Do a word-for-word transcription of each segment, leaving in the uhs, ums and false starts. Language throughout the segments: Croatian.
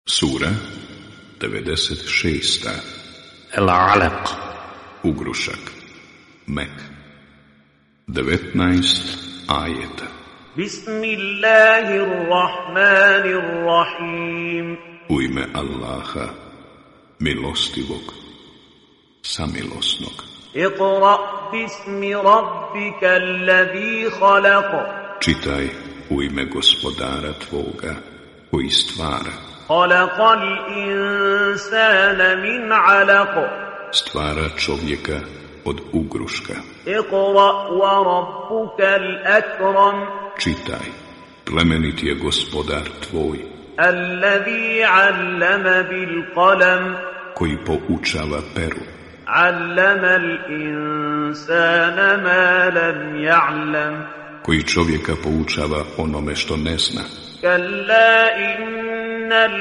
Sura devedeset šest. El-Alaq. Ugrušak. Mek. devetnaest ajeta. Bismillahirrahmanirrahim. U ime Allaha, milostivog, samilosnog. Iqra bismi rabbika alladhi khalaq. Čitaj u ime gospodara tvoga, koji stvara. Khalaqal insana min alaq. Stvara čovjeka od ugruška. Iqra wa rabbukal akram. Čitaj, plemenit je gospodar tvoj, Alladhi allama bil qalam. koji poučava peru. Allama al insana ma lam ya'lam. Koji čovjeka poučava onome što ne zna. Kalla innal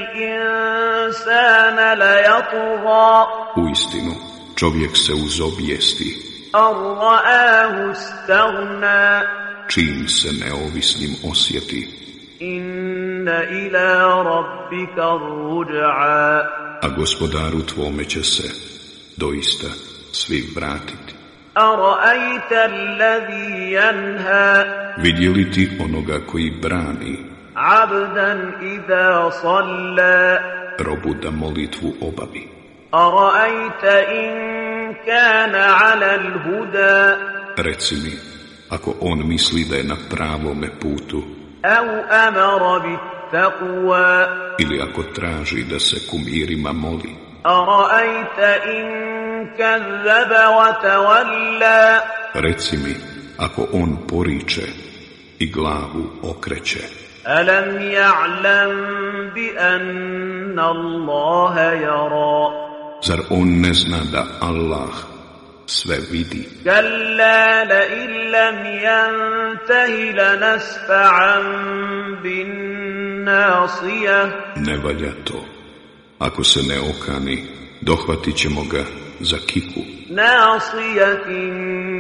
insana layatgha. Uistinu, čovjek se uzobijesti, An ra'ahu istaghna. čim se neovisnim osjeti, Inna ila rabbika ruj'a. a gospodaru tvome će se doista svi vratiti. Ara'ayta alladhi yanha. Vidjeli ti onoga koji brani 'Abdan idha salla. robu da molitvu obavi? Ara'ayta in kana 'ala al-huda. Reci mi, ako on misli da je na pravome putu, Aw amara bit-taqwa. ili ako traži da se kumirima moli, Ara'ayta in kazzaba wa tawalla. reci mi, ako on poriče i glavu okreće, Alam ya'lam bi anna Allaha yara. zar on ne zna da Allah sve vidi? Kalla la illam yantahi lanasfa'an bin nasiyah. Ne valja to. Ako se ne okani, dohvatit ćemo ga za kiku, Nasiyatin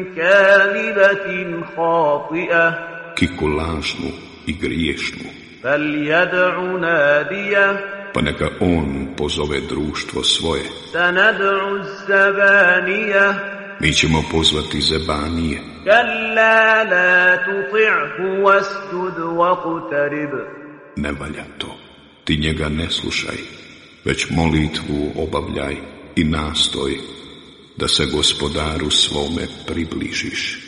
kadibatin khati'ah. kiku lažnu i griješnu. Falyad'u nadiyah. Pa neka on pozove društvo svoje. Sanad'u az-zabaniyah. Mi ćemo pozvati zebanije. Kalla la tuti'hu wasjud waqtarib. Ne valja to. Ti njega ne slušaj, već molitvu obavljaj i nastoj da se gospodaru svome približiš.